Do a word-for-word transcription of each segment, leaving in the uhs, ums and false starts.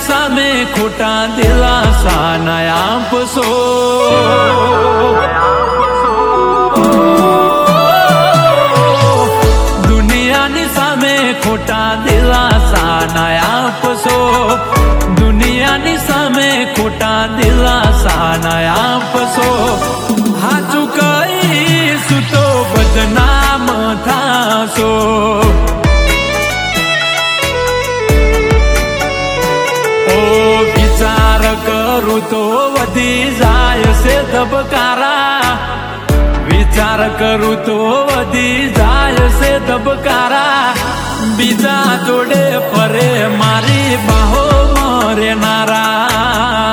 સામે ખોટા દિલાસા ના આપશો. દુનિયાની સામે ખોટા દિલાસા ના આપશો. દુનિયાની સામે ખોટા દિલાસા ના આપશો. હાચું કહીશું તો બદનામ થાશો. વિચાર કરું તો વધી જાય છે ધબકારા. વિચાર કરું તો વધી જાય છે ધબકારા. બીજા જોડે ફરે મારી બાહો મરેનારા.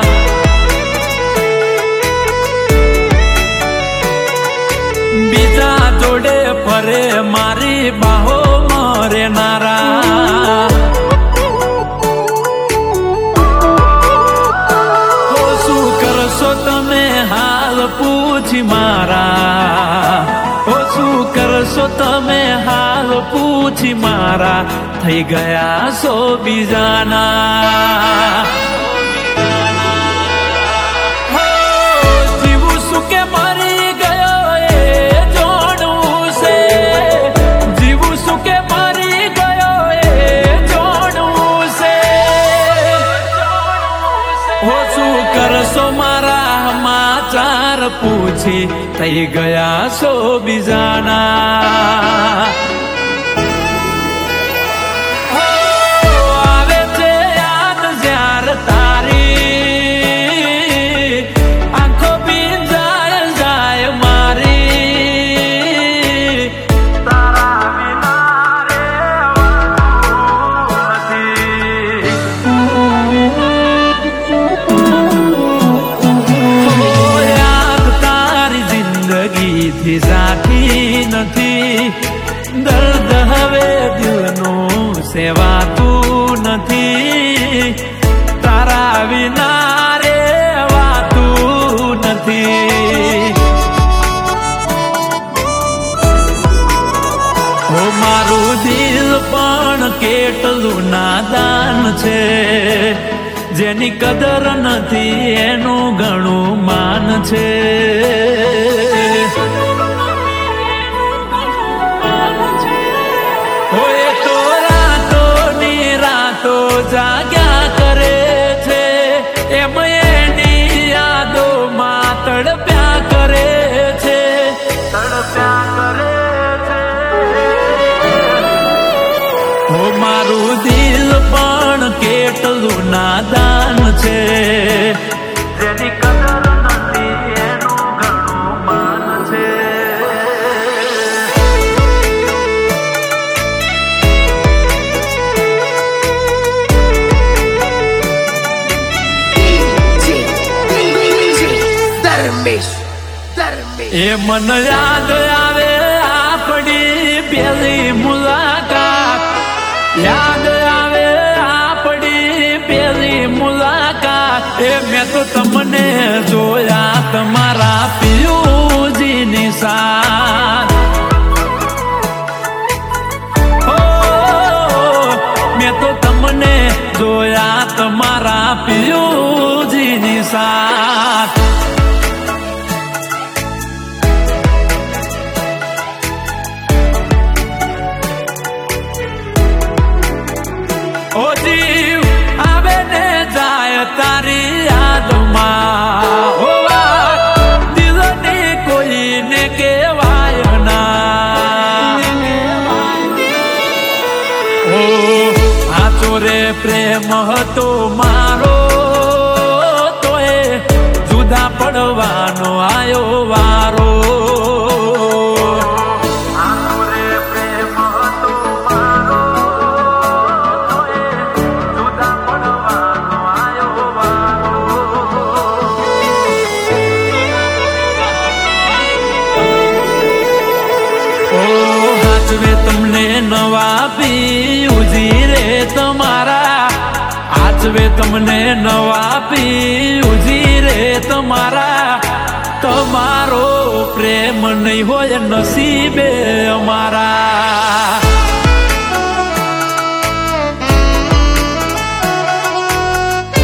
બીજા જોડે ફરે મારી બાહો મરેનારા. તમે હાલ પૂછી મારા. ઓ શું કરશો તમે હાલ પૂછી મારા. થઈ ગયા સો બીજાના. જીવું શું કે મરી ગયો એ જોડવું છે. જીવું શું કે મરી ગયો એ જોડવું છે. ઓ શું કરશો મારા સમાચાર પૂછી. થઈ ગયા સો બીજાના. આવે છે યાદ જ્યારે તારી. આંખો ભીંજાય જાય મારી. તારા વિના રેવાતી. સાથી નથી દર્દ હવે દિલનું સેવાતું નથી. તારા વિના રેવાતું નથી. ઓ મારું દિલ પણ કેટલું નાદાન છે. જેની કદર નથી એનું ઘણું માન છે. જાગ્યા કરે છે એમ એની યાદોમાં તડપ્યા કરે છે. તડપ્યા કરે છે. ઓ મારું દિલ પણ કેટલું નાદાન છે. જેની કદર નથી એનું ઘણું માન છે. એ મન યાદ આવે આપણી પેલી મુલાકાત. યાદ આવે આપણી પેલી મુલાકાત. એ મેં તો તમને જોયા તમારા પિયુજીની સાથ. ઓ મેં તો તમને જોયા તમારા પિયુજીની સાથ. ઓ જીવ આવે ને જાય તારી યાદમાં. ઓ વાત દિલની કોઈને કહેવાય ના. ઓ સાચો રે પ્રેમ હતો મારો તોય જુદા પડવાનો આયો વારો. તમને નવા પિયુજી રે તમારા. આચવે તમને નવા પિયુજી રે તમારા. તમારો પ્રેમ નહીં હોય નસીબે અમારા.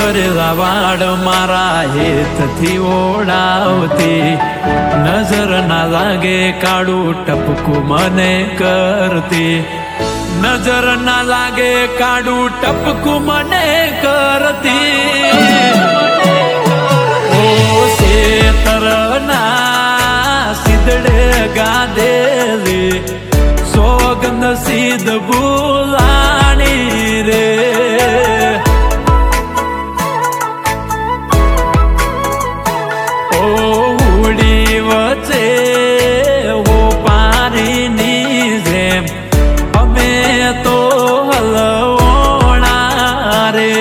કરેલા વાડ મારા હેતથી ઓળાવતી, નજર ના લાગે કાળું ટપકું મને કરતી, નજર ના લાગે કાળું ટપકું મને કરતી. ઓ શેતરના સિદડે ગાધેલી સોગંદ સીધ ભૂલાણી રે. ઓ ઉડી વચ્ચે હો પારીની જેમ અમે તો હલવણા રે.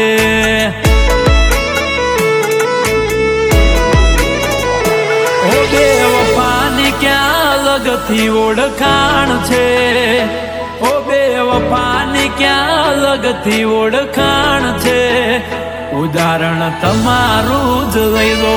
ઓ બેવફાની ક્યાં લગથી ઓળખાણ છે, ઓ બેવફાની ક્યાં લગથી ઓળખાણ છે, ઉદાહરણ તમારું જ લઈ લો.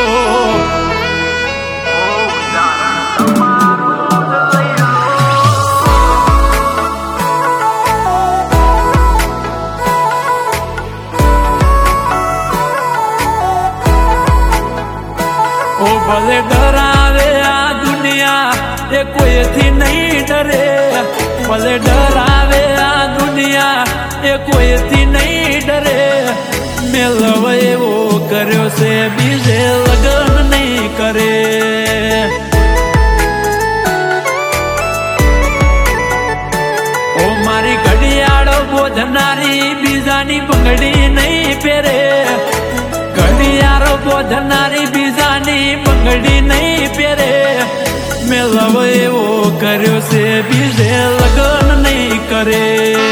ઓ ભલે ડરાવે આ દુનિયા એ કોઈથી નહીં ડરે, ભલે ડરાવે આ દુનિયા એ કોઈથી નહીં ડરે. મેલવ એવો કર્યો છે બીજે લગન નહીં કરે. ઓ મારી ઘડિયાળો બોધનારી બીજાની બંગડી નહીં પહેરે, ઘડિયાળો બોધનારી બીજાની બંગડી નહીં પહેરે. મેલવ એવો કર્યો છે બીજે લગન નહીં કરે.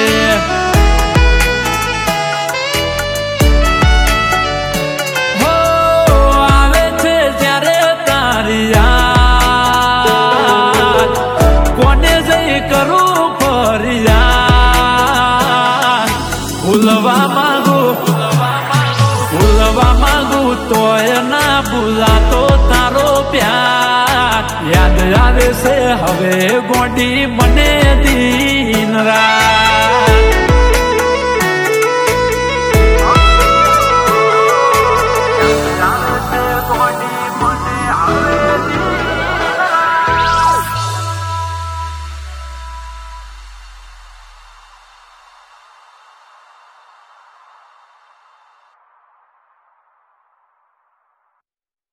ભૂલવા માંગુ ભૂલવા માંગુ તોય ના ભૂલાતો તારો પ્યાર. યાદ આવે છે હવે ગોડી મને દી